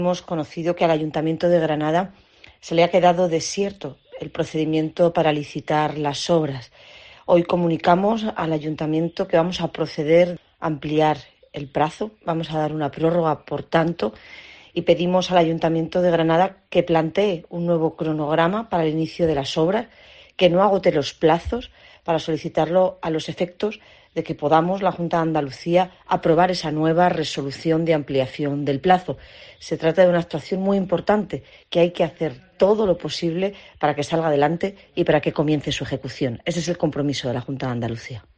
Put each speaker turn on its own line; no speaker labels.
Hemos conocido que al Ayuntamiento de Granada se le ha quedado desierto el procedimiento para licitar las obras. Hoy comunicamos al Ayuntamiento que vamos a proceder a ampliar el plazo, vamos a dar una prórroga, por tanto, y pedimos al Ayuntamiento de Granada que plantee un nuevo cronograma para el inicio de las obras, que no agote los plazos para solicitarlo a los efectos de que podamos, la Junta de Andalucía, aprobar esa nueva resolución de ampliación del plazo. Se trata de una actuación muy importante que hay que hacer todo lo posible para que salga adelante y para que comience su ejecución. Ese es el compromiso de la Junta de Andalucía.